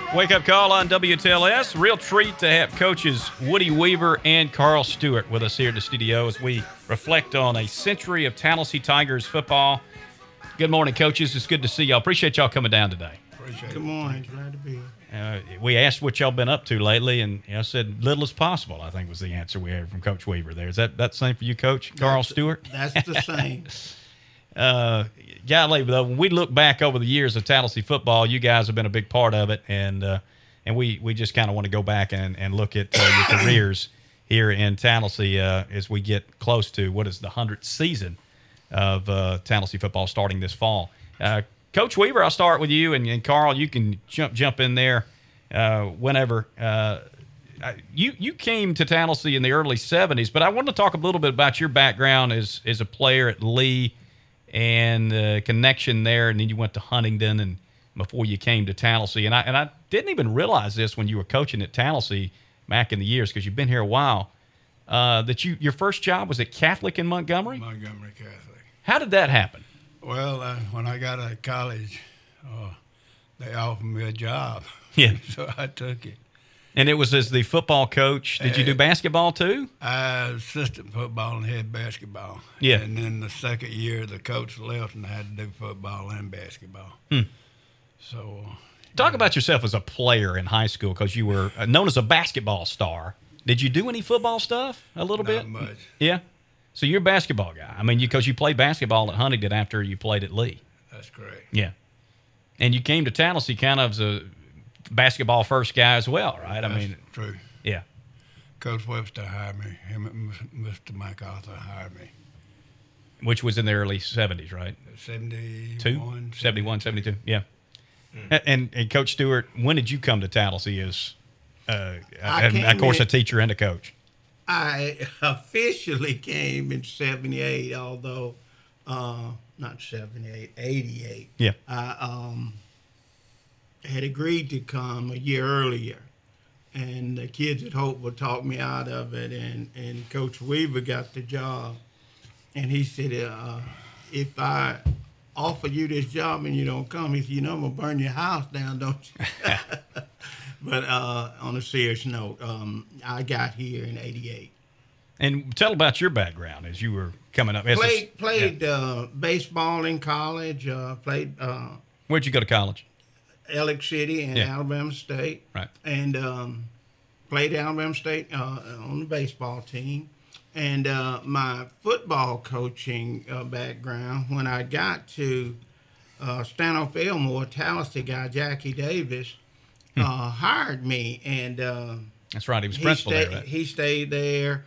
Wake up call on WTLS. Real treat to have coaches Woody Weaver and Carl Stewart with us here in the studio as we reflect on a century of Tallahassee Tigers football. Good morning, coaches. It's good to see y'all. Appreciate y'all coming down today. Good morning. Glad to be here. We asked what y'all been up to lately, and I said little as possible, I think was the answer we had from Coach Weaver there. Is that the same for you, Coach Carl Stewart? That's the same. Golly, though, when we look back over the years of Tallahassee football, you guys have been a big part of it, and we just kind of want to go back and look at your careers here in Tallahassee as we get close to what is the 100th season of Tallahassee football starting this fall. Coach Weaver, I'll start with you, and Carl, you can jump in there whenever. You came to Tallahassee in the early 70s, but I wanted to talk a little bit about your background as a player at Lee and the connection there, and then you went to Huntingdon and before you came to Tallahassee. And I didn't even realize this when you were coaching at Tallahassee back in the years, because you've been here a while, that your first job was at Catholic in Montgomery? Montgomery Catholic. How did that happen? Well, when I got out of college, they offered me a job. Yeah. So I took it. And it was as the football coach. Did you do basketball too? I assistant football and head basketball. Yeah. And then the second year, the coach left and I had to do football and basketball. So. Talk about yourself as a player in high school, because you were known as a basketball star. Did you do any football stuff a little bit? Not much. Yeah. So you're a basketball guy. I mean, because you played basketball at Huntingdon after you played at Lee. That's correct. Yeah. And you came to Tallahassee kind of as a basketball first guy as well, right? That's I mean, true. Yeah. Coach Webster hired me. Him and Mr. MacArthur hired me. Which was in the early 70s, right? 71, 71, 72. Yeah. And Coach Stewart, when did you come to Tallahassee as, of course, a teacher and a coach? I officially came in 78, although not 78, 88. Yeah. I had agreed to come a year earlier, and the kids at Hopeville talked me out of it, and Coach Weaver got the job, and he said, if I offer you this job and you don't come, he said, you know, I'm going to burn your house down, don't you? But on a serious note, I got here in 88. And tell about your background as you were coming up. Played baseball in college. Played. Where'd you go to college? Ellick City and Alabama State. Right. And played Alabama State on the baseball team. And my football coaching background, when I got to Stanhope Elmore, Tallahassee guy Jackie Davis hired me. And that's right. He was principal there, right? He stayed there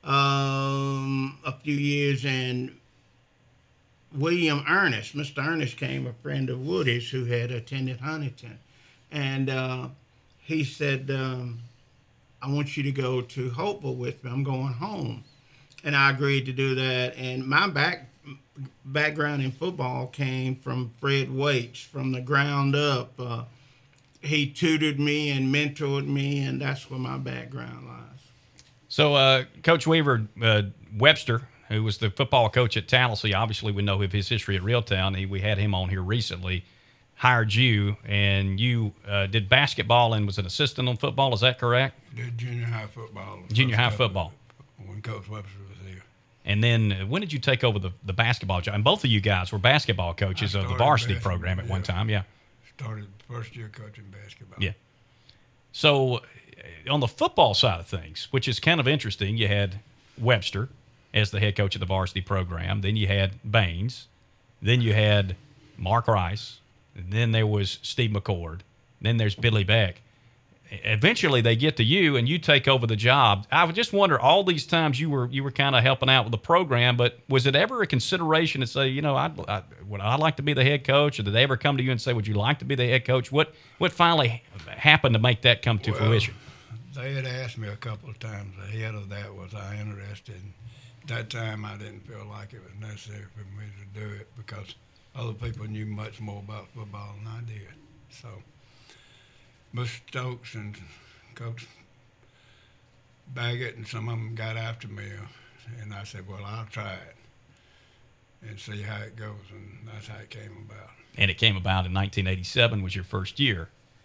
a few years, and William Ernest, Mr. Ernest, came a friend of Woody's who had attended Huntington, and he said, I want you to go to Hopeville with me. I'm going home. And I agreed to do that. And my background in football came from Fred Waits, from the ground up. He tutored me and mentored me, and that's where my background lies. So, Coach Weaver, Webster, who was the football coach at Tallahassee, obviously we know of his history at Reeltown. We had him on here recently, hired you, and you did basketball and was an assistant on football. Is that correct? Did junior high football. Junior high football. When Coach Webster was here. And then when did you take over the basketball job? And both of you guys were basketball coaches of the varsity program at one time, yeah. Started the first year coaching basketball. Yeah. So on the football side of things, which is kind of interesting, you had Webster as the head coach of the varsity program. Then you had Baines. Then you had Mark Rice. And then there was Steve McCord. Then there's Billy Beck. Eventually they get to you and you take over the job. I would just wonder, all these times you were kind of helping out with the program, but was it ever a consideration to say, you know, would I like to be the head coach? Or did they ever come to you and say, would you like to be the head coach? What finally happened to make that come to fruition? They had asked me a couple of times. Ahead of that, was I interested? At that time, I didn't feel like it was necessary for me to do it because other people knew much more about football than I did. So Mr. Stokes and Coach Baggett and some of them got after me, and I said, well, I'll try it and see how it goes, and that's how it came about. And it came about in 1987 was your first year.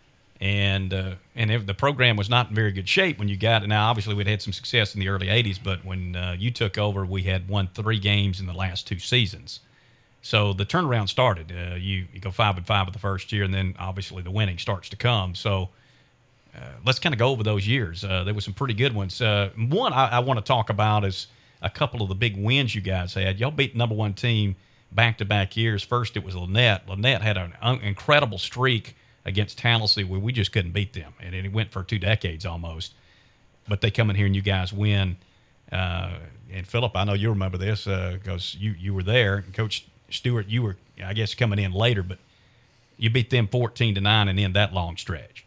the program was not in very good shape when you got it. Now, obviously, we'd had some success in the early 80s, but when you took over, we had won 3 games in the last 2 seasons. So the turnaround started. You go 5-5 with the first year, and then obviously the winning starts to come. So let's kind of go over those years. There were some pretty good ones. One I want to talk about is a couple of the big wins you guys had. Y'all beat the number 1 team back-to-back years. First, it was Lynette. Lynette had an incredible streak against Tallahassee where we just couldn't beat them, and it went for 2 decades almost. But they come in here and you guys win. And Philip, I know you remember this because you were there. And Coach Stewart, you were, I guess, coming in later, but you beat them 14-9 and then that long stretch.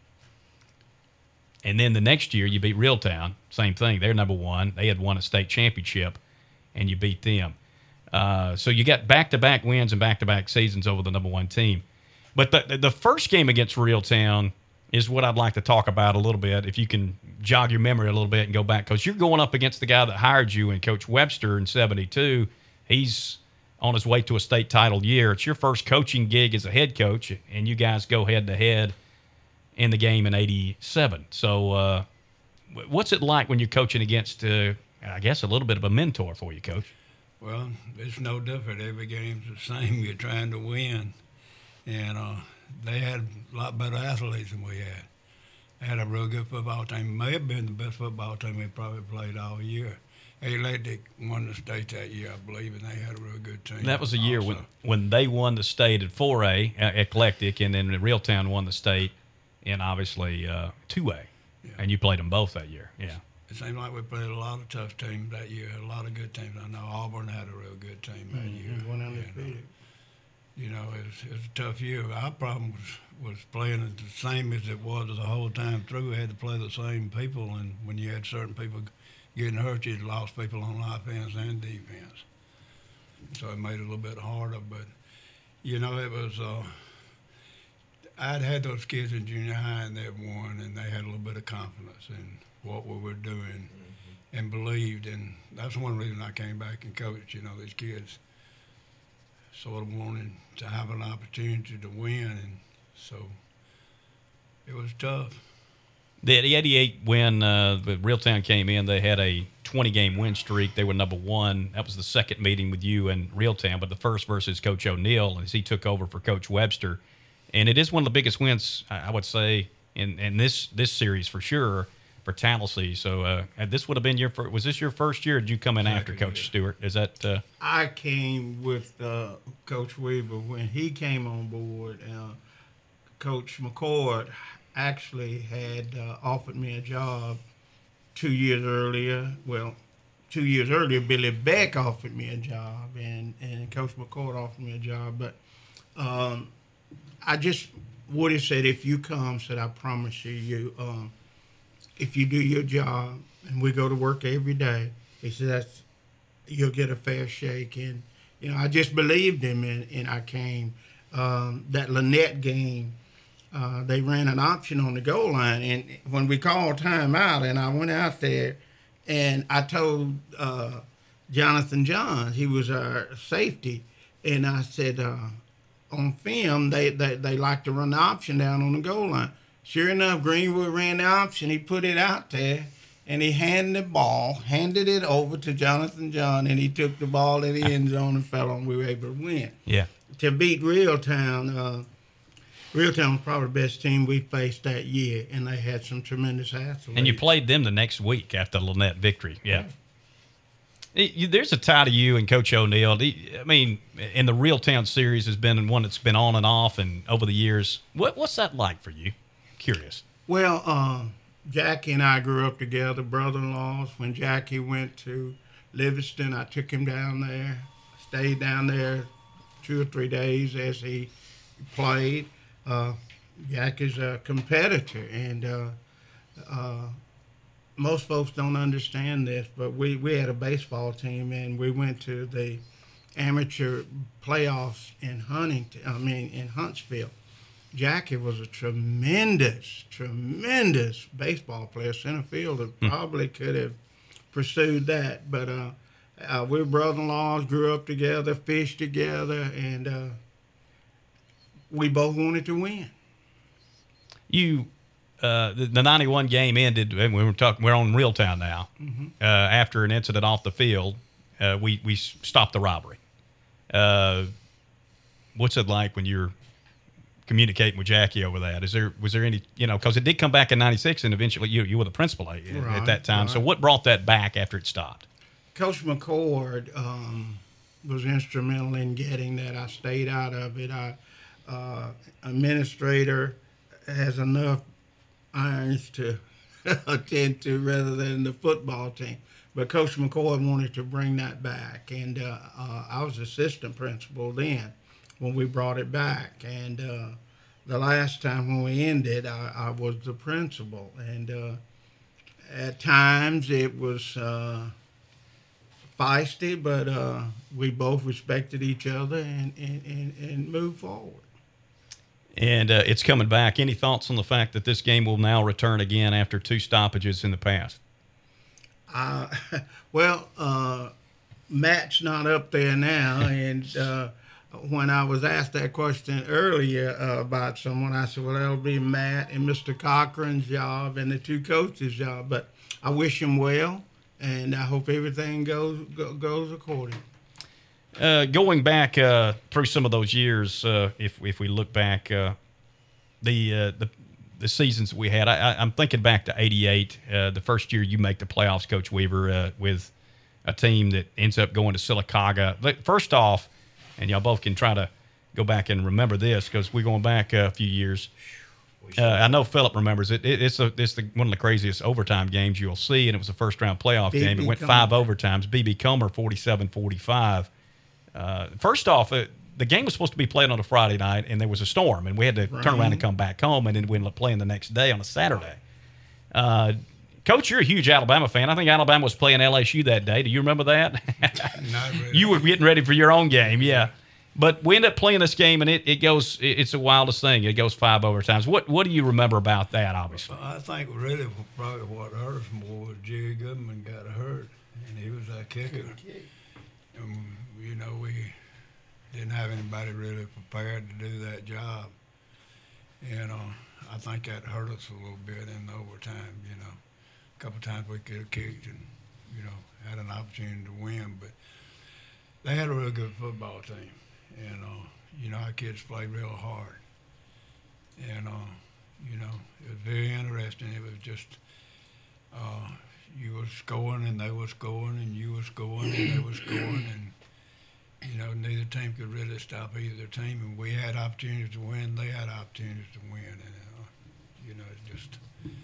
And then the next year you beat Reeltown, same thing. They're number 1. They had won a state championship, and you beat them. So you got back-to-back wins and back-to-back seasons over the number 1 team. But the first game against Reeltown is what I'd like to talk about a little bit, if you can jog your memory a little bit and go back, because you're going up against the guy that hired you and Coach Webster in 72. He's on his way to a state title year. It's your first coaching gig as a head coach, and you guys go head-to-head in the game in 87. So what's it like when you're coaching against, I guess, a little bit of a mentor for you, Coach? Well, it's no different. Every game's the same. You're trying to win. And they had a lot better athletes than we had. They had a real good football team. May have been the best football team we probably played all year. Eclectic won the state that year, I believe, and they had a real good team. That was a year when they won the state at 4A, Eclectic, and then Reeltown won the state in, obviously, 2A. Yeah. And you played them both that year, yeah. It seemed like we played a lot of tough teams that year, a lot of good teams. I know Auburn had a real good team that year. One undefeated. You know, it was a tough year. Our problem was playing it the same as it was the whole time through. We had to play the same people, and when you had certain people getting hurt, you lost people on offense and defense. So it made it a little bit harder. But, you know, it was I'd had those kids in junior high, and they won, and they had a little bit of confidence in what we were doing and believed. And that's one reason I came back and coached, you know, these kids sort of wanted to have an opportunity to win, and so it was tough. The 88 when Reeltown came in, they had a 20-game win streak. They were number 1. That was the second meeting with you and Reeltown, but the first versus Coach O'Neill as he took over for Coach Webster. And it is one of the biggest wins, I would say, in this series for sure for Tallahassee. So this would have been was this your first year, or did you come in after Coach Stewart? Is that I came with Coach Weaver when he came on board. Coach McCord actually had offered me a job 2 years earlier. Well, 2 years earlier, Billy Beck offered me a job, and Coach McCord offered me a job. But Woody said, if you come, said, I promise you, if you do your job and we go to work every day, he said, you'll get a fair shake. And, you know, I just believed him, and I came. That Lynette game, they ran an option on the goal line. And when we called timeout, and I went out there, and I told Jonathan Johns, he was our safety, and I said, on film, they like to run the option down on the goal line. Sure enough, Greenwood ran the option. He put it out there, and he handed it over to Jonathan John, and he took the ball in the end zone and fell on. We were able to win. Yeah. To beat Reeltown, Reeltown was probably the best team we faced that year, and they had some tremendous athletes. And you played them the next week after the Lynette victory. Yeah. There's a tie to you and Coach O'Neill. I mean, in the Reeltown series has been one that's been on and off and over the years. What's that like for you? Curious. Well, Jackie and I grew up together, brother-in-laws. When Jackie went to Livingston, I took him down there, stayed down there 2 or 3 days as he played. Jackie's a competitor, and most folks don't understand this, but we had a baseball team, and we went to the amateur playoffs in Huntsville. Jackie was a tremendous baseball player, center fielder. Probably could have pursued that, but we were brother-in-laws, grew up together, fished together, and we both wanted to win. You the 91 game ended, and we're on Reeltown now. After an incident off the field, we stopped the robbery. What's it like when you're communicating with Jackie over that? Was there any, because it did come back in 96, and eventually you were the principal at that time. Right. So what brought that back after it stopped? Coach McCord was instrumental in getting that. I stayed out of it. Administrator has enough irons to attend to rather than the football team. But Coach McCord wanted to bring that back, and I was assistant principal then when we brought it back. And the last time when we ended, I was the principal. And at times it was feisty, but we both respected each other and moved forward. And it's coming back. Any thoughts on the fact that this game will now return again after 2 stoppages in the past? Matt's not up there now, and when I was asked that question earlier about someone, I said, well, that'll be Matt and Mr. Cochran's job and the 2 coaches' job. But I wish them well, and I hope everything goes according. Going back through some of those years, if we look back, the seasons that we had, I'm thinking back to '88, the first year you make the playoffs, Coach Weaver, with a team that ends up going to Sylacauga. First off, and y'all both can try to go back and remember this because we're going back a few years. I know Philip remembers it. It's one of the craziest overtime games you'll see, and it was a first-round playoff game. It went 5 overtimes. B.B. Comer, 47-45. First off, the game was supposed to be played on a Friday night, and there was a storm, and we had to turn around and come back home, and then we ended up playing the next day on a Saturday. Coach, you're a huge Alabama fan. I think Alabama was playing LSU that day. Do you remember that? Not really. You were getting ready for your own game, yeah. But we ended up playing this game, and it's the wildest thing. It goes 5 overtimes. What do you remember about that, obviously? I think really probably what hurt us more was Jerry Goodman got hurt, and he was our kicker. And, we didn't have anybody really prepared to do that job. And I think that hurt us a little bit in overtime, A couple of times we could have kicked and, had an opportunity to win. But they had a real good football team. And, our kids played real hard. And, it was very interesting. It was just you were scoring and they were scoring and you were scoring and they were scoring. And, neither team could really stop either team. And we had opportunities to win. They had opportunities to win. And, it just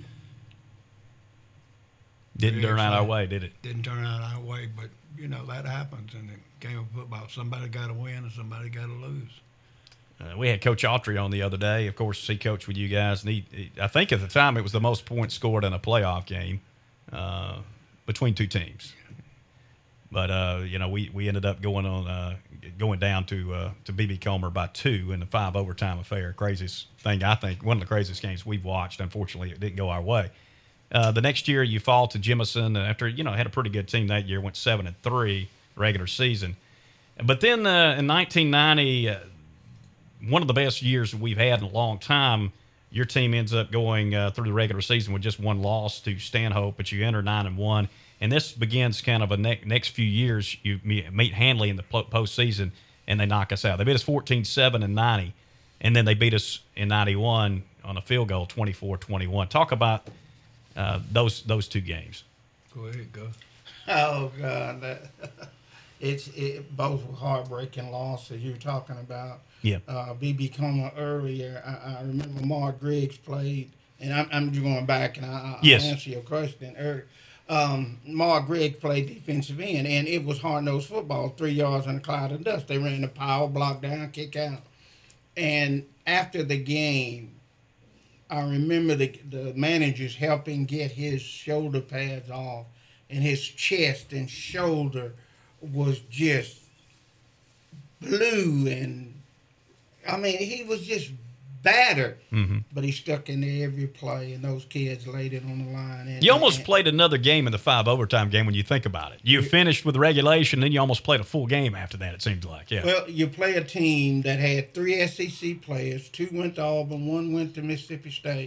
didn't turn out our way, did it? Didn't turn out our way. But, that happens in the game of football. Somebody got to win and somebody got to lose. We had Coach Autry on the other day. Of course, he coached with you guys. And I think at the time it was the most points scored in a playoff game between 2 teams. But we ended up going down to B.B. Comer by 2 in the 5 overtime affair. Craziest thing, I think, one of the craziest games we've watched. Unfortunately, it didn't go our way. The next year, you fall to Jemison after had a pretty good team that year. Went 7-3 regular season, but then in 1990, one of the best years we've had in a long time. Your team ends up going through the regular season with just 1 loss to Stanhope, but you enter 9-1. And this begins kind of a next few years. You meet Handley in the postseason, and they knock us out. They beat us 14-7 in 90, and then they beat us in 91 on a field goal, 24-21. Talk about those 2 games. Go ahead, go. Oh, God. Both were heartbreaking losses you were talking about. Yeah. B.B. Comer earlier, I remember Mark Griggs played, and I'm going back, and I'll answer your question earlier. Mark Griggs played defensive end, and it was hard-nosed football, 3 yards in a cloud of dust. They ran the power, block down, kick out. And after the game, I remember the managers helping get his shoulder pads off, and his chest and shoulder was just blue, and, he was just battered, but he stuck in there every play, and those kids laid it on the line. And, you almost played another game in the 5 overtime game when you think about it. You finished with regulation, then you almost played a full game after that, it seems like. Yeah. Well, you play a team that had 3 SEC players. 2 went to Auburn, 1 went to Mississippi State,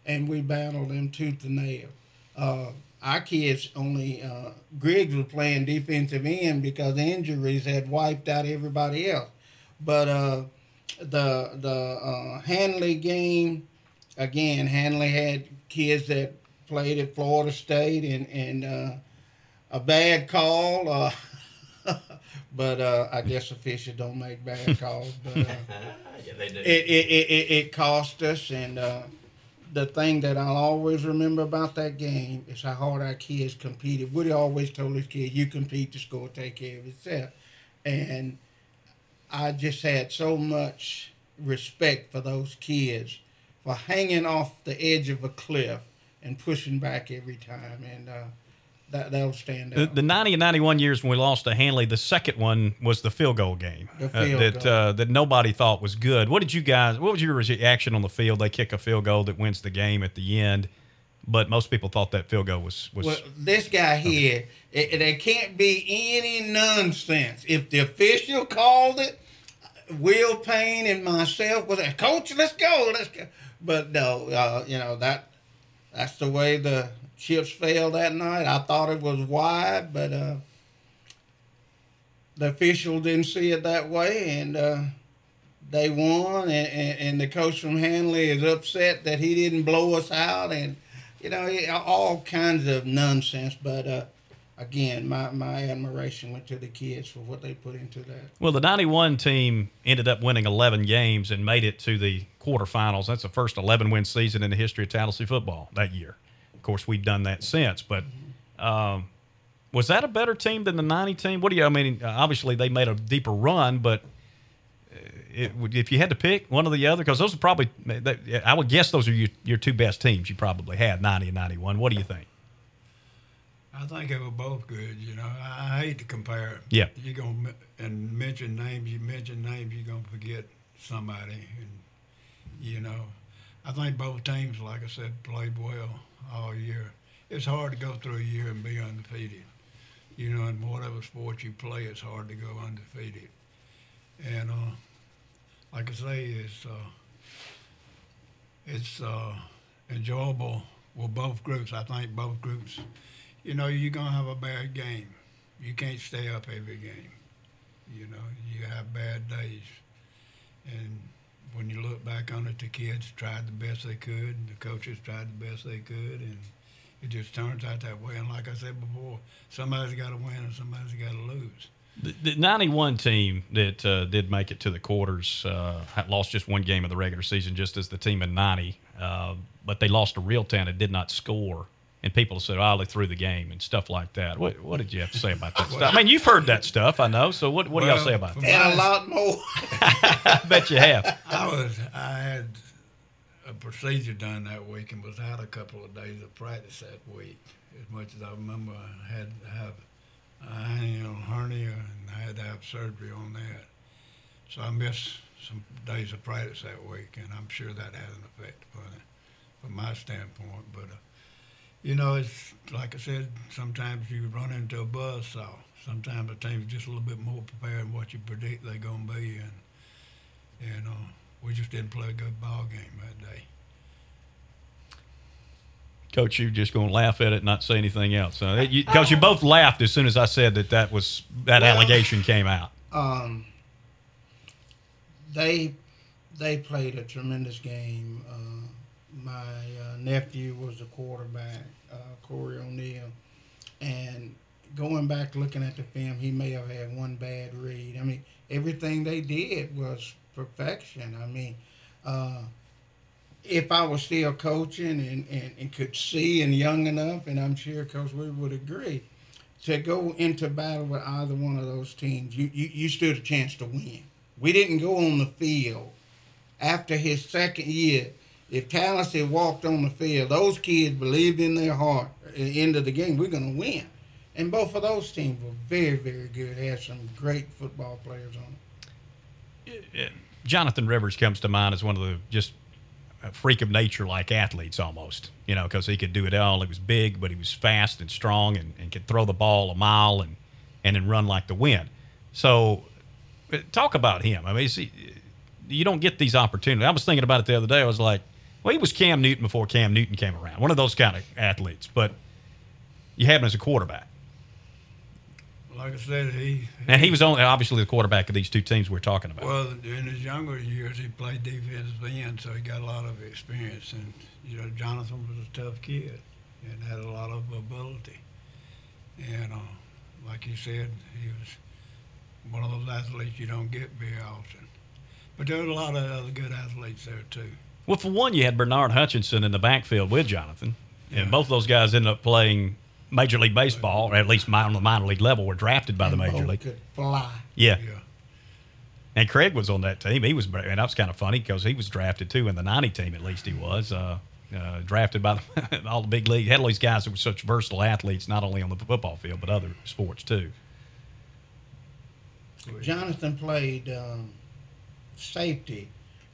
and we battled them tooth and nail. Our kids only Griggs was playing defensive end because injuries had wiped out everybody else. But the Hanley game, again, Hanley had kids that played at Florida State and a bad call. But I guess officials don't make bad calls. But yeah, they do. It cost us, and the thing that I'll always remember about that game is how hard our kids competed. Woody always told his kids, "You compete to score, take care of yourself," and I just had so much respect for those kids for hanging off the edge of a cliff and pushing back every time, and that'll stand out. The 90 and 91 years when we lost to Hanley, the second one was the field goal game that nobody thought was good. What was your reaction on the field? They kick a field goal that wins the game at the end, but most people thought that field goal was well, this guy here, there can't be any nonsense. If the official called it, Will Payne and myself was like, "Coach, let's go. But no, that's the way the chips fell that night. I thought it was wide, but the official didn't see it that way, and they won. And the coach from Hanley is upset that he didn't blow us out, and all kinds of nonsense. But again, my admiration went to the kids for what they put into that. Well, the 91 team ended up winning 11 games and made it to the quarterfinals. That's the first 11-win season in the history of Tallahassee football that year. Of course, we've done that since. But was that a better team than the 90 team? Obviously, they made a deeper run, but if you had to pick one or the other, because those are probably – I would guess those are your two best teams you probably had, 90 and 91. What do you think? I think they were both good. I hate to compare. Yeah. You're going to mention names. You mention names, you're going to forget somebody. And, I think both teams, like I said, played well all year. It's hard to go through a year and be undefeated. In whatever sport you play, it's hard to go undefeated. And like I say, it's enjoyable with both groups. I think both groups. You're going to have a bad game. You can't stay up every game. You have bad days. And when you look back on it, the kids tried the best they could, and the coaches tried the best they could, and it just turns out that way. And like I said before, somebody's got to win and somebody's got to lose. The 91 team that did make it to the quarters lost just one game of the regular season, just as the team in 90. But they lost to Reeltown and did not score. And people said, they threw the game and stuff like that. What did you have to say about that stuff? I mean, you've heard that stuff, I know. So what do y'all say about that? And a lot more. I bet you have. I had a procedure done that week and was out a couple of days of practice that week. As much as I remember, I had to have a hernia and I had to have surgery on that. So I missed some days of practice that week, and I'm sure that had an effect from my standpoint. But it's like I said, sometimes you run into a buzzsaw. Sometimes the team's just a little bit more prepared than what you predict they're going to be. And we just didn't play a good ball game that day. Coach, you're just going to laugh at it and not say anything else. Because you both laughed as soon as I said that allegation came out. They played a tremendous game. My nephew was the quarterback, Corey O'Neill, and going back looking at the film, he may have had one bad read. I mean, everything they did was perfection. I mean, if I was still coaching and could see and young enough, and I'm sure Coach Weaver would agree, to go into battle with either one of those teams, you stood a chance to win. We didn't go on the field after his second year. If Tallahassee walked on the field, those kids believed in their heart at the end of the game, we're going to win. And both of those teams were very, very good. They had some great football players on it. Jonathan Rivers comes to mind as one of the just a freak of nature like athletes almost, because he could do it all. He was big, but he was fast and strong and could throw the ball a mile and then run like the wind. So talk about him. I mean, you don't get these opportunities. I was thinking about it the other day. I was like, Well, he was Cam Newton before Cam Newton came around. One of those kind of athletes. But you had him as a quarterback. Like I said, and he was only obviously the quarterback of these two teams we're talking about. Well, in his younger years, he played defensive end, so he got a lot of experience. And Jonathan was a tough kid and had a lot of ability. And like you said, he was one of those athletes you don't get very often. But there were a lot of other good athletes there too. Well, for one, you had Bernard Hutchinson in the backfield with Jonathan, and Yeah. both those guys ended up playing Major League Baseball, or at least on the minor league level, were drafted by the Major Both League. could fly. Yeah. Yeah. And Craig was on that team. And that was kind of funny because he was drafted too in the '90 team. At least he was drafted by all the big league. Had all these guys that were such versatile athletes, not only on the football field but other sports too. Jonathan played safety.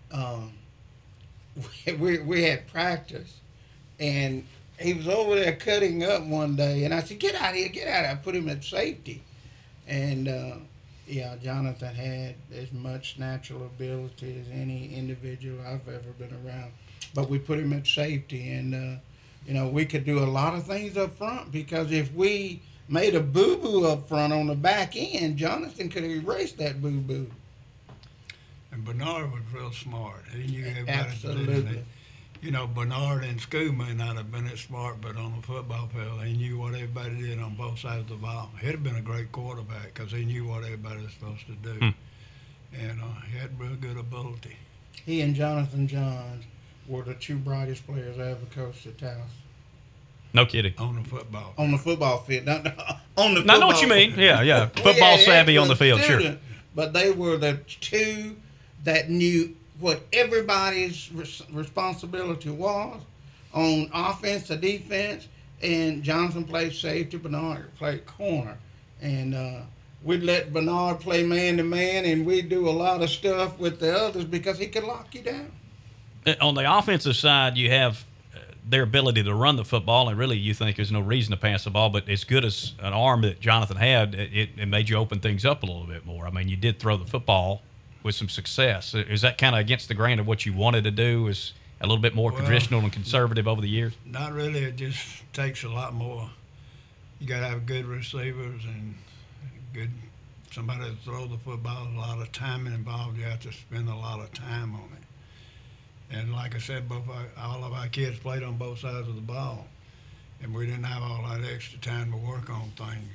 We had practice, and he was over there cutting up one day, and I said, "Get out of here, get out of here." I put him at safety. And, Jonathan had as much natural ability as any individual I've ever been around. But we put him at safety, and, we could do a lot of things up front, because if we made a boo-boo up front on the back end, Jonathan could erase that boo-boo. And Bernard was real smart. He knew everybody. Absolutely. Bernard in school may not have been as smart, but on the football field, he knew what everybody did on both sides of the ball. He'd have been a great quarterback because he knew what everybody was supposed to do. And he had real good ability. He and Jonathan Johns were the two brightest players I ever coached at Taos. No kidding. On the football. On the football field. On the football I know what you mean. Yeah. We Football had savvy on the field, excellent sure. students, but they were the two that knew what everybody's responsibility was on offense or defense. And Jonathan played safety, Bernard played corner. And we'd let Bernard play man-to-man, and we'd do a lot of stuff with the others because he could lock you down. On the offensive side, you have their ability to run the football, and really you think there's no reason to pass the ball, but as good as an arm that Jonathan had, it made you open things up a little bit more. I mean, you did throw the football with some success. Is that kind of against the grain of what you wanted to do? Is a little bit more traditional and conservative over the years? Not really. It just takes a lot more. You got to have good receivers and somebody to throw the football. A lot of time involved. You have to spend a lot of time on it. And like I said, all of our kids played on both sides of the ball, and we didn't have all that extra time to work on things.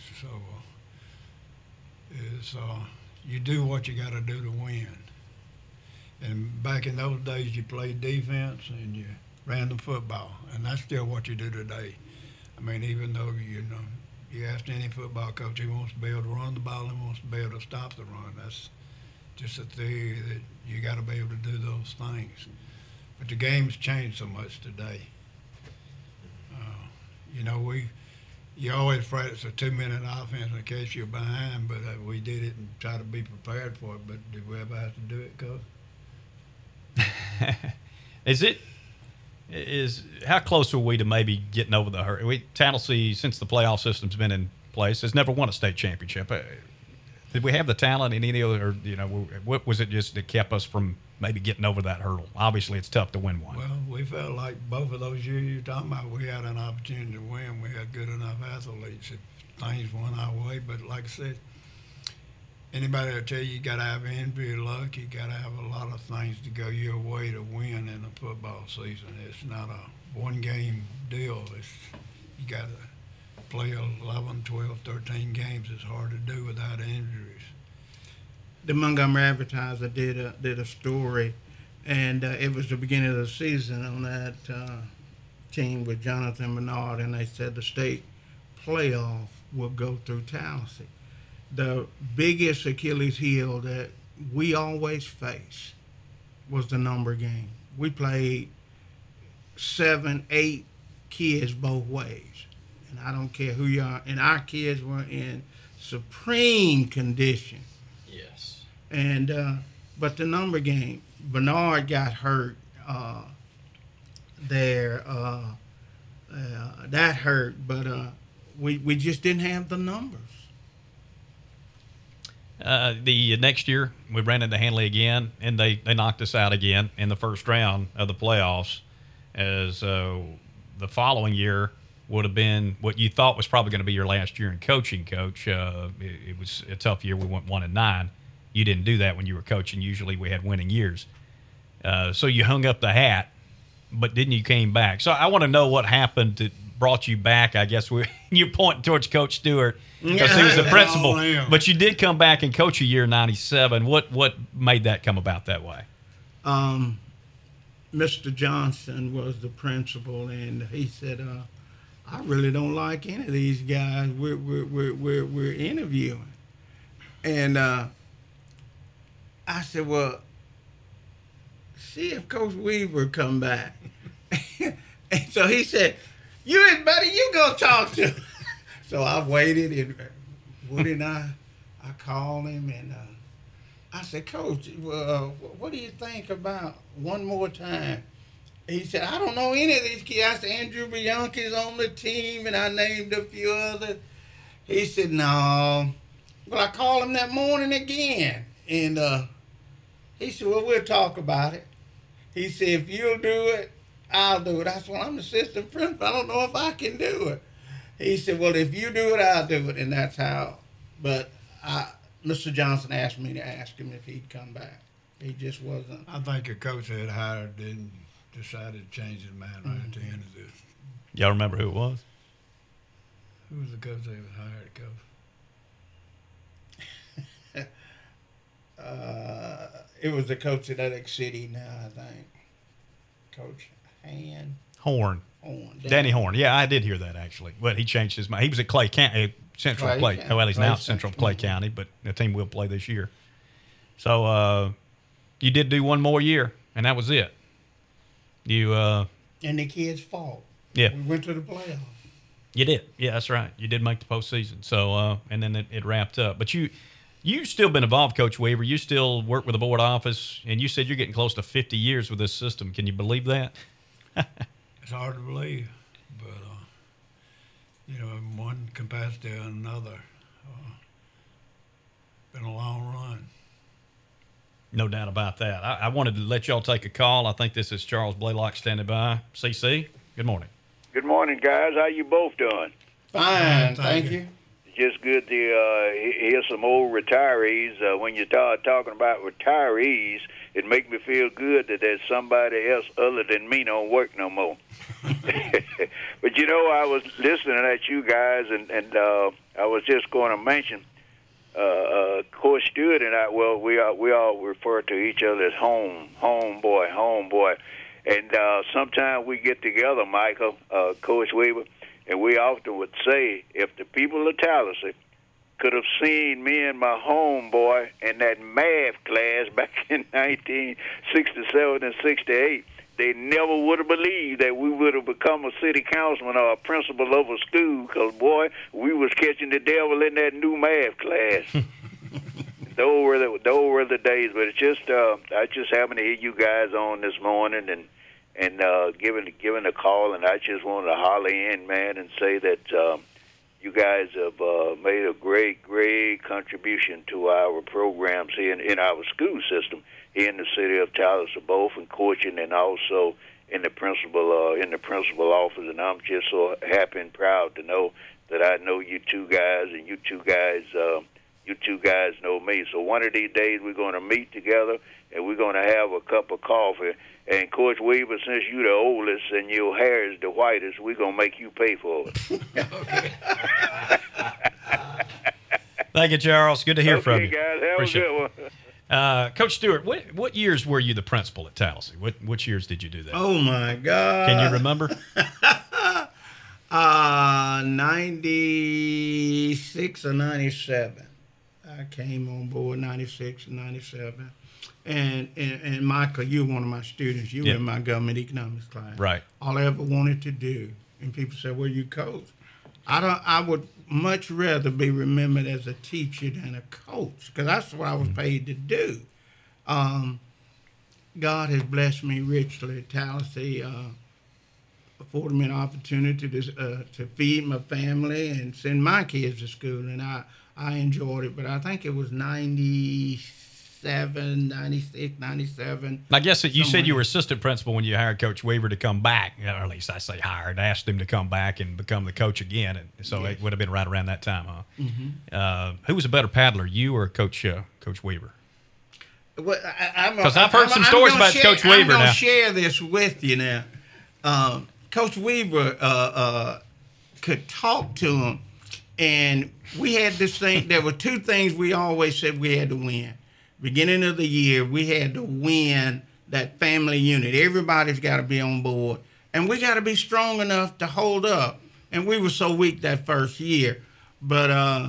So you do what you got to do to win. And back in those days, you played defense and you ran the football, and that's still what you do today. I mean, even though you ask any football coach, he wants to be able to run the ball and wants to be able to stop the run. That's just a theory that you got to be able to do those things. But the game's changed so much today. You always practice a 2-minute offense in case you're behind, but we did it and try to be prepared for it. But did we ever have to do it, Coach? How close are we to maybe getting over the hurdle? Tallahassee, since the playoff system's been in place, has never won a state championship. Did we have the talent in any other, what was it just that kept us from maybe getting over that hurdle? Obviously, it's tough to win one. Well, we felt like both of those years you're talking about, we had an opportunity to win. We had good enough athletes if things went our way. But like I said, anybody will tell you got to have injury luck. You got to have a lot of things to go your way to win in a football season. It's not a one-game deal. You got to play 11, 12, 13 games. It's hard to do without injuries. The Montgomery Advertiser did a story, and it was the beginning of the season on that team with Jonathan Bernard, and they said the state playoff will go through Tallahassee. The biggest Achilles heel that we always face was the number game. We played 7, 8 kids both ways, and I don't care who you are. And our kids were in supreme condition. Yes. And but the number game, Bernard got hurt there. That hurt, but we just didn't have the numbers. The next year, we ran into Hanley again, and they knocked us out again in the first round of the playoffs. as the following year would have been what you thought was probably going to be your last year in coaching, Coach. It was a tough year. We went 1-9. You didn't do that when you were coaching. Usually we had winning years. So you hung up the hat, but then you came back. So I want to know what happened that brought you back. I guess you're pointing towards Coach Stewart because he was the principal. But you did come back and coach a year in '97. What made that come about that way? Mr. Johnson was the principal, and he said, I really don't like any of these guys we're interviewing. And I said, well, see if Coach Weaver come back. And so he said, buddy, you go talk to him. So I waited, and Woody and I called him, and I said, Coach, what do you think about one more time? He said, I don't know any of these kids. I said, Andrew Bianchi's on the team, and I named a few others. He said, no. Well, I called him that morning again, and he said, well, we'll talk about it. He said, if you'll do it, I'll do it. I said, well, I'm the assistant principal. I don't know if I can do it. He said, well, if you do it, I'll do it, and that's how. But Mr. Johnson asked me to ask him if he'd come back. He just wasn't. I think a coach had hired then decided to change his mind right at the end of this. Y'all remember who it was? Who was the coach that was hired, Coach? It was the coach at Atlantic City now, I think. Coach Horn. Danny Horn. Yeah, I did hear that actually. But he changed his mind. He was at Clay County, Central Clay. Well, he's now at Central Clay County, but the team will play this year. So you did do one more year, and that was it. And the kids fought. Yeah. We went to the playoffs. You did. Yeah, that's right. You did make the postseason. So and then it wrapped up. But you still been involved, Coach Weaver. You still work with the board office, and you said you're getting close to 50 years with this system. Can you believe that? It's hard to believe, but in one capacity or another, been a long run. No doubt about that. I wanted to let y'all take a call. I think this is Charles Blaylock standing by. CC, good morning. Good morning, guys. How you both doing? Fine, thank you. Just good to hear some old retirees. When you start talking about retirees, it makes me feel good that there's somebody else other than me don't work no more. But I was listening at you guys, and I was just going to mention Coach Stewart and I. Well, we all refer to each other as homeboy, and sometimes we get together, Michael, Coach Weaver. And we often would say, if the people of Tallahassee could have seen me and my homeboy in that math class back in 1967 and 68, they never would have believed that we would have become a city councilman or a principal of a school, because, boy, we was catching the devil in that new math class. Those were the days. But it's just, I just happened to hear you guys on this morning and giving a call, and I just wanted to holler in, man, and say that you guys have made a great contribution to our programs here in our school system here in the city of Tallahassee, both in coaching and also in the principal office. And I'm just so happy and proud to know that I know you two guys, and you two guys know me. So one of these days we're going to meet together, and we're going to have a cup of coffee. And Coach Weaver, since you're the oldest and your hair is the whitest, we're going to make you pay for it. Okay. Thank you, Charles. Good to hear from you. Okay, guys. Have a good one. Coach Stewart, what years were you the principal at Tallahassee? Which years did you do that? Oh, my God. Can you remember? 96 or 97. I came on board 96 and 97. And Michael, you're one of my students. You were in my government economics class. Right. All I ever wanted to do, and people say, well, you coach. I would much rather be remembered as a teacher than a coach, because that's what I was paid to do. God has blessed me richly at Tallahassee, afforded me an opportunity to feed my family and send my kids to school, and I enjoyed it. But I think it was 97 97, 96, 97. I guess that you said somewhere. you were assistant principal when you hired Coach Weaver to come back. Or at least I say hired, asked him to come back and become the coach again. And so it would have been right around that time, huh? Mm-hmm. Who was a better paddler, you or Coach Weaver? Well, Because I've heard some stories about Coach Weaver I'm going now. to share this with you now. Coach Weaver could talk to him, and we had this thing. There were two things we always said we had to win. Beginning of the year, we had to win that family unit. Everybody's got to be on board, and we got to be strong enough to hold up. And we were so weak that first year, but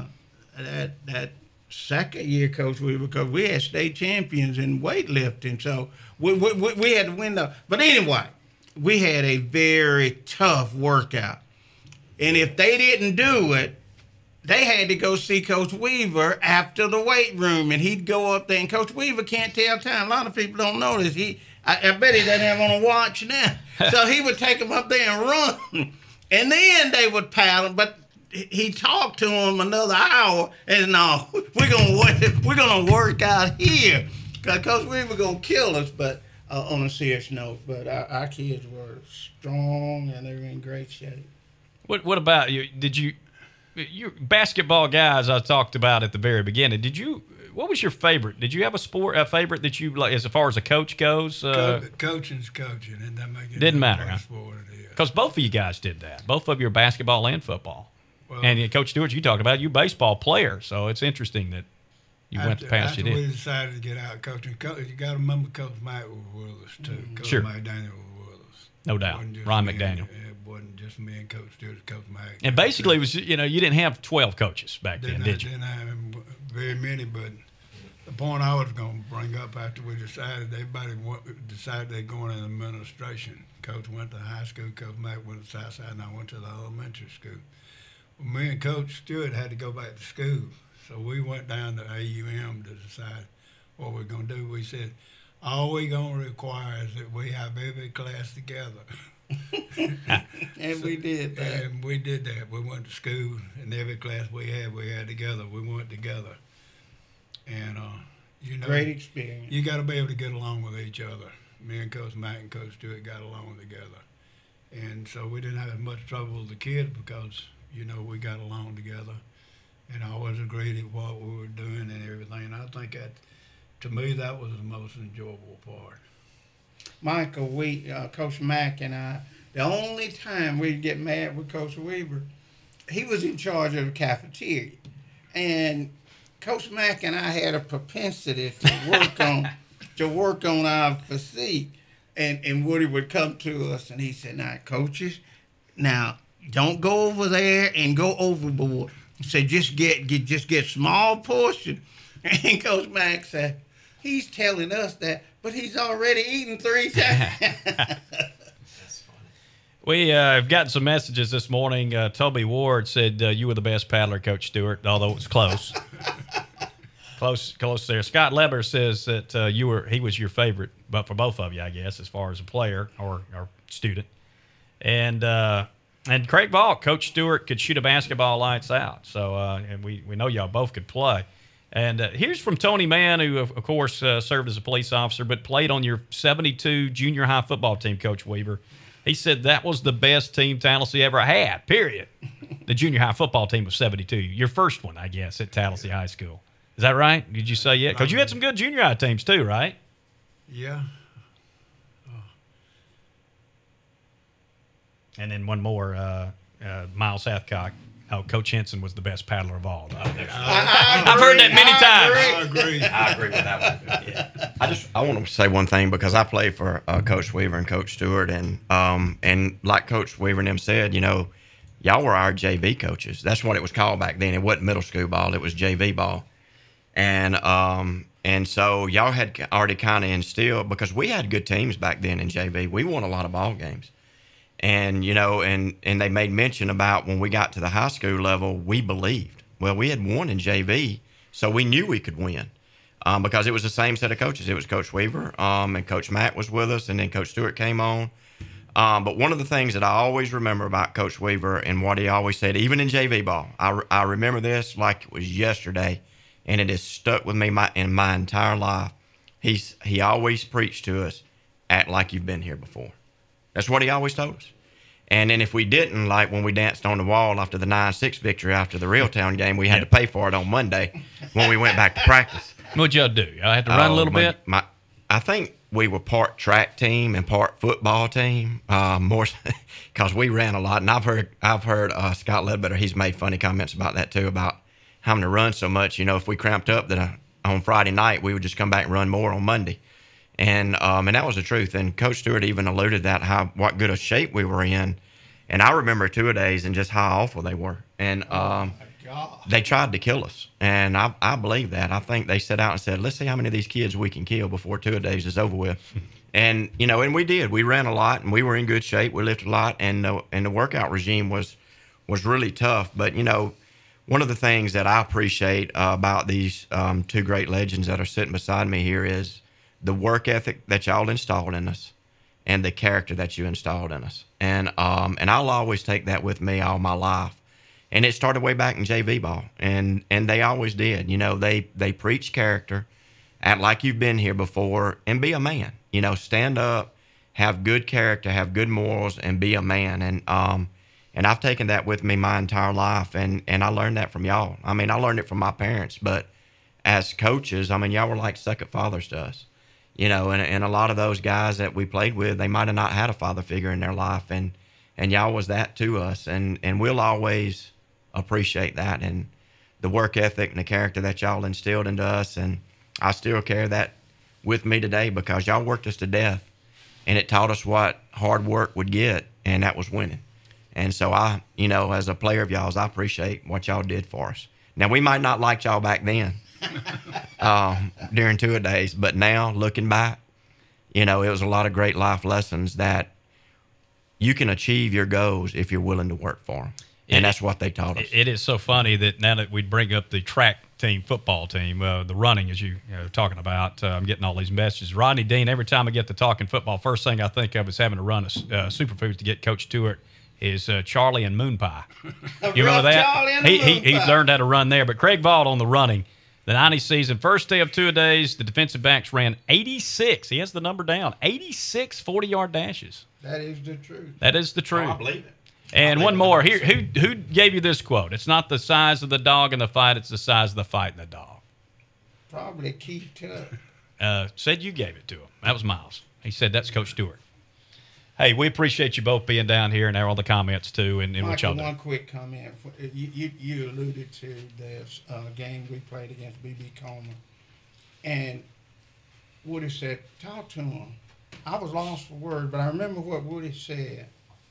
that second year, Coach Weaver, because we had state champions in weightlifting, so we had to win the. But anyway, we had a very tough workout, and if they didn't do it, they had to go see Coach Weaver after the weight room, and he'd go up there. And Coach Weaver can't tell time. A lot of people don't know this. I bet he doesn't have on a watch now. So he would take them up there and run, and then they would paddle. But he talked to them another hour, and no, we're gonna work out here, because Coach Weaver gonna kill us. But on a serious note, but our kids were strong and they were in great shape. What about you? Did you basketball guys I talked about at the very beginning? What was your favorite? Did you have a favorite that you like as far as a coach goes? Coaching's coaching, and that make it Didn't matter, huh? sport it is. Because both of you guys did that. Both of you are basketball and football. Well, And Coach Stewart, you talked about you baseball player, so it's interesting that you went the path you after we did. decided to get out coaching, you got to remember Coach Mike was with us too. Coach Sure. McDaniel was with us. No doubt. Wasn't just Ron me McDaniel. It wasn't just me and Coach Stewart, Coach Mike. And basically, it was you didn't have 12 coaches back then, did you? Didn't have very many, but the point I was going to bring up after we decided, everybody decided they're going in administration. Coach went to high school, Coach Mike went to Southside, and I went to the elementary school. Well, me and Coach Stewart had to go back to school, so we went down to AUM to decide what we're going to do. We said, all we're going to require is that we have every class together. And we did that. And we did that. We went to school, and every class we had together. We went together. And, Great experience. you got to be able to get along with each other. Me and Coach Mike and Coach Stewart got along together. And so we didn't have as much trouble with the kids because, we got along together and always agreed at what we were doing and everything. And I think that, to me, that was the most enjoyable part. Michael, Coach Mack and I, the only time we'd get mad with Coach Weaver, he was in charge of the cafeteria. And Coach Mack and I had a propensity to work on our physique. And Woody would come to us and he said, now, coaches, don't go over there and go overboard. He said, just get small portion. And Coach Mack said, he's telling us that, but he's already eaten 3 times. That's funny. We have gotten some messages this morning. Toby Ward said you were the best paddler, Coach Stewart, although it was close. Close there. Scott Leber says that he was your favorite, but for both of you, I guess, as far as a player or student. And Craig Valk, Coach Stewart could shoot a basketball lights out. So and we know y'all both could play. And here's from Tony Mann, who, of course, served as a police officer, but played on your 72 junior high football team, Coach Weaver. He said that was the best team Tallahassee ever had, period. The junior high football team was 72. Your first one, I guess, at Tallahassee High School. Is that right? Did you say yeah? Because you had some good junior high teams too, right? Yeah. And then one more, Miles Hathcock. Oh, Coach Henson was the best paddler of all. I've heard that many times. I agree with that one. Yeah. I want to say one thing because I played for Coach Weaver and Coach Stewart, and like Coach Weaver and them said, y'all were our JV coaches. That's what it was called back then. It wasn't middle school ball; it was JV ball, and so y'all had already kind of instilled because we had good teams back then in JV. We won a lot of ball games. And, and they made mention about when we got to the high school level, we believed. Well, we had won in JV, so we knew we could win because it was the same set of coaches. It was Coach Weaver and Coach Matt was with us, and then Coach Stewart came on. But one of the things that I always remember about Coach Weaver and what he always said, even in JV ball, I remember this like it was yesterday, and it has stuck with me in my entire life. He always preached to us, act like you've been here before. That's what he always told us. And then if we didn't, like when we danced on the wall after the 9-6 victory after the Reeltown game, we had to pay for it on Monday when we went back to practice. What'd y'all do? Y'all had to run a little bit? I think we were part track team and part football team, more because we ran a lot. And I've heard Scott Ledbetter, he's made funny comments about that too, about having to run so much. You know, if we cramped up on Friday night, we would just come back and run more on Monday. And that was the truth. And Coach Stewart even alluded that what good a shape we were in. And I remember two-a-days and just how awful they were. And they tried to kill us. And I believe that. I think they set out and said, let's see how many of these kids we can kill before two-a-days is over with. And, you know, and we did. We ran a lot, and we were in good shape. We lifted a lot, and the workout regime was really tough. But, you know, one of the things that I appreciate about these two great legends that are sitting beside me here is the work ethic that y'all installed in us and the character that you installed in us. And I'll always take that with me all my life. And it started way back in JV ball. And they always did. You know, they preach character, act like you've been here before, and be a man. You know, stand up, have good character, have good morals, and be a man. And I've taken that with me my entire life, and I learned that from y'all. I mean, I learned it from my parents, but as coaches, I mean, y'all were like second fathers to us. You know, and a lot of those guys that we played with, they might have not had a father figure in their life, and y'all was that to us, and we'll always appreciate that and the work ethic and the character that y'all instilled into us, and I still carry that with me today because y'all worked us to death, and it taught us what hard work would get, and that was winning. And so I, you know, as a player of y'all's, I appreciate what y'all did for us. Now, we might not like y'all back then. During two-a-days, but now looking back, you know, it was a lot of great life lessons that you can achieve your goals if you're willing to work for them, and that's what they taught us. It is so funny that now that we bring up the track team, football team, the running, as you know, talking about, I'm getting all these messages. Rodney Dean, every time I get to talking football, first thing I think of is having to run a Superfoods to get Coach Stewart is Charlie and Moon Pie. You remember that? He learned how to run there, but Craig Vaught on the running. The 90 season, first day of two-a-days, the defensive backs ran 86. He has the number down. 86 40-yard dashes. That is the truth. That is the truth. Oh, I believe it. And one more. Here, who gave you this quote? It's not the size of the dog in the fight, it's the size of the fight in the dog. Probably Keith Tuck. Said you gave it to him. That was Miles. He said that's Coach Stewart. Hey, we appreciate you both being down here and all the comments, too, and what y'all do. One quick comment. You alluded to this game we played against BB Comer. And Woody said, talk to him. I was lost for words, but I remember what Woody said.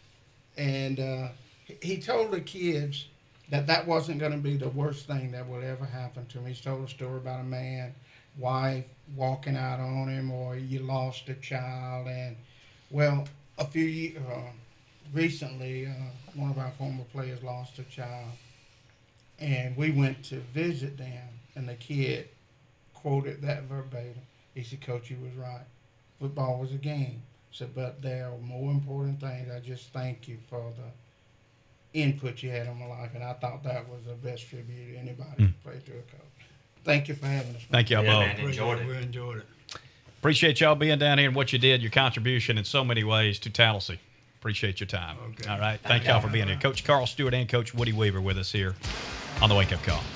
And he told the kids that wasn't going to be the worst thing that will ever happen to him. He told a story about a man, wife walking out on him, or you lost a child. And, well, a few years recently, one of our former players lost a child, and we went to visit them, and the kid quoted that verbatim. He said, Coach, you was right. Football was a game. Said, but there are more important things. I just thank you for the input you had in my life, and I thought that was the best tribute anybody could play to a coach. Thank you for having us. Thank y'all both. Man, enjoyed it. We enjoyed it. Appreciate y'all being down here and what you did, your contribution in so many ways to Tallahassee. Appreciate your time. Okay. All right. Thank y'all for being here. Coach Carl Stewart and Coach Woody Weaver with us here on the Wake Up Call.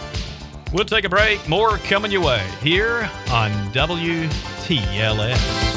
We'll take a break. More coming your way here on WTLS.